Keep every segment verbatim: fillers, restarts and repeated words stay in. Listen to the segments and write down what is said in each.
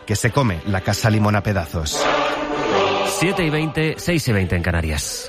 que se come la Casa Limón a pedazos. siete y veinte, seis y veinte en Canarias.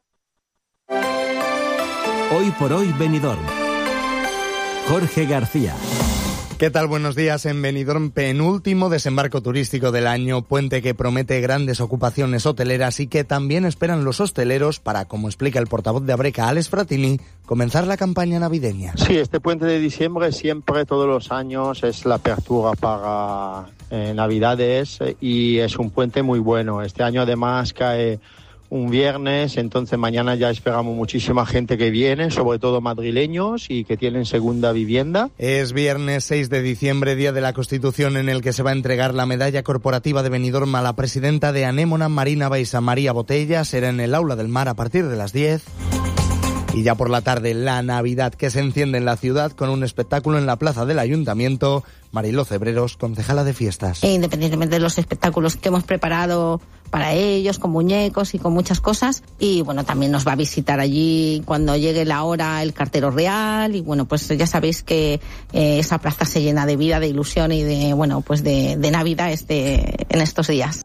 Hoy por hoy Benidorm. Jorge García. ¿Qué tal? Buenos días. En Benidorm, penúltimo desembarco turístico del año, puente que promete grandes ocupaciones hoteleras y que también esperan los hosteleros para, como explica el portavoz de Abreca, Alex Fratini, comenzar la campaña navideña. Sí, este puente de diciembre siempre, todos los años, es la apertura para eh, Navidades y es un puente muy bueno. Este año además cae un viernes, entonces mañana ya esperamos muchísima gente que viene, sobre todo madrileños y que tienen segunda vivienda. Es viernes seis de diciembre, Día de la Constitución, en el que se va a entregar la medalla corporativa de Benidorm a la presidenta de Anémona, Marina Baixa. María Botella será en el Aula del Mar a partir de las diez. Y ya por la tarde, la Navidad que se enciende en la ciudad con un espectáculo en la plaza del Ayuntamiento. Mariló Cebreros, concejala de fiestas. E independientemente de los espectáculos que hemos preparado para ellos, con muñecos y con muchas cosas. Y bueno, también nos va a visitar allí cuando llegue la hora el cartero real. Y bueno, pues ya sabéis que eh, esa plaza se llena de vida, de ilusión y de, bueno, pues de, de Navidad este, en estos días.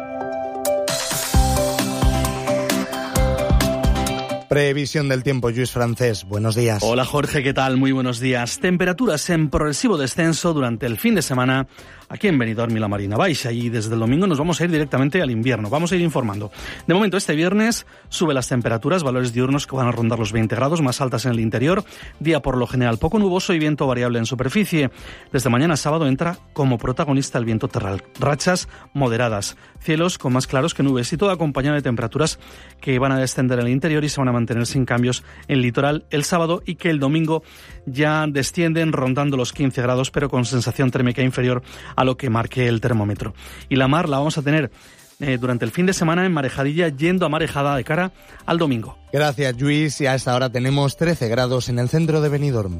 Previsión del tiempo, Lluís Francés. Buenos días. Hola Jorge, ¿qué tal? Muy buenos días. Temperaturas en progresivo descenso durante el fin de semana aquí en Benidorm y la Marina Baixa, y desde el domingo nos vamos a ir directamente al invierno. Vamos a ir informando. De momento, este viernes sube las temperaturas, valores diurnos que van a rondar los veinte grados, más altas en el interior, día por lo general poco nuboso y viento variable en superficie. Desde mañana sábado entra como protagonista el viento terral, rachas moderadas, cielos con más claros que nubes y todo acompañado de temperaturas que van a descender en el interior y se van a mantener sin cambios en el litoral el sábado, y que el domingo ya descienden rondando los quince grados, pero con sensación térmica inferior a lo que marque el termómetro. Y la mar la vamos a tener eh, durante el fin de semana en marejadilla, yendo a marejada de cara al domingo. Gracias, Lluís. Y a esta hora tenemos trece grados en el centro de Benidorm.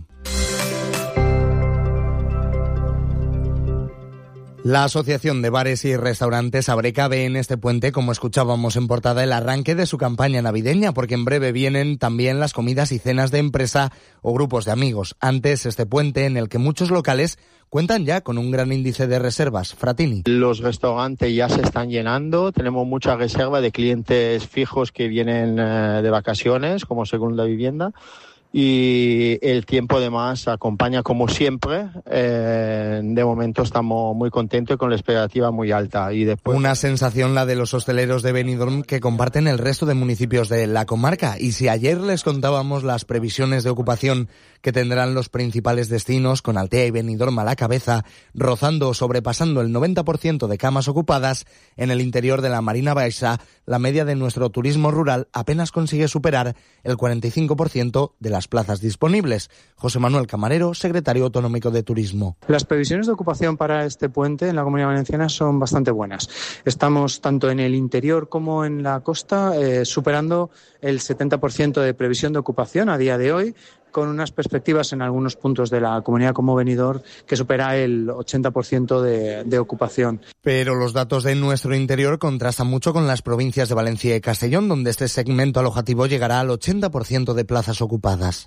La Asociación de Bares y Restaurantes Abreca ve en este puente, como escuchábamos en portada, el arranque de su campaña navideña, porque en breve vienen también las comidas y cenas de empresa o grupos de amigos. Antes, este puente en el que muchos locales cuentan ya con un gran índice de reservas. Fratini. Los restaurantes ya se están llenando, tenemos mucha reserva de clientes fijos que vienen eh, de vacaciones como segunda vivienda. Y el tiempo además acompaña como siempre. Eh, de momento estamos muy contentos y con la expectativa muy alta. Y después... Una sensación la de los hosteleros de Benidorm, que comparten el resto de municipios de la comarca. Y si ayer les contábamos las previsiones de ocupación que tendrán los principales destinos, con Altea y Benidorm a la cabeza, rozando o sobrepasando el noventa por ciento de camas ocupadas, en el interior de la Marina Baixa, la media de nuestro turismo rural apenas consigue superar el cuarenta y cinco por ciento de las plazas disponibles. José Manuel Camarero, secretario autonómico de Turismo. Las previsiones de ocupación para este puente en la Comunidad Valenciana son bastante buenas. Estamos tanto en el interior como en la costa eh, superando el setenta por ciento de previsión de ocupación a día de hoy, con unas perspectivas en algunos puntos de la comunidad como Benidorm que supera el ochenta por ciento de, de ocupación. Pero los datos de nuestro interior contrastan mucho con las provincias de Valencia y Castellón, donde este segmento alojativo llegará al ochenta por ciento de plazas ocupadas.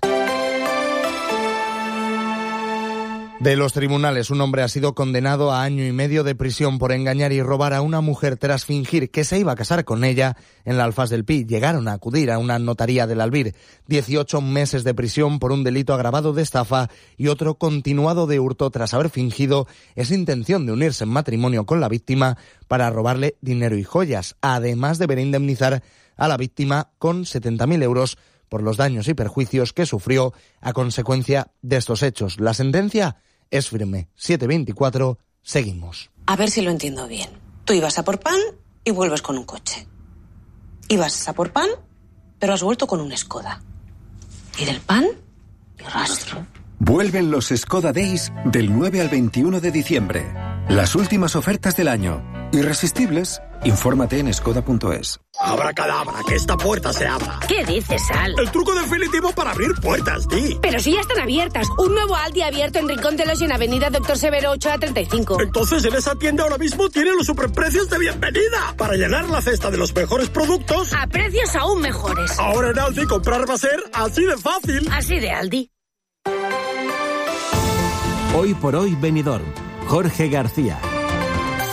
De los tribunales, un hombre ha sido condenado a año y medio de prisión por engañar y robar a una mujer tras fingir que se iba a casar con ella en la Alfaz del Pi. Llegaron a acudir a una notaría del Albir. dieciocho meses de prisión por un delito agravado de estafa y otro continuado de hurto tras haber fingido esa intención de unirse en matrimonio con la víctima para robarle dinero y joyas. Además, deberá indemnizar a la víctima con setenta mil euros por los daños y perjuicios que sufrió a consecuencia de estos hechos. La sentencia es firme. siete veinticuatro, seguimos. A ver si lo entiendo bien. Tú ibas a por pan y vuelves con un coche. Ibas a por pan, pero has vuelto con un Skoda. Y del pan, ni rastro. Vuelven los Skoda Days del nueve al veintiuno de diciembre. Las últimas ofertas del año. Irresistibles. Infórmate en skoda punto es. Abracadabra, que esta puerta se abra. ¿Qué dices, Al? El truco definitivo para abrir puertas, Di. Pero si ya están abiertas. Un nuevo Aldi abierto en Rincón de los y en Avenida Doctor Severo ocho a treinta y cinco. Entonces en esa tienda ahora mismo tienen los superprecios de bienvenida. Para llenar la cesta de los mejores productos. A precios aún mejores. Ahora en Aldi comprar va a ser así de fácil. Así de Aldi. Hoy por hoy Benidorm. Jorge García.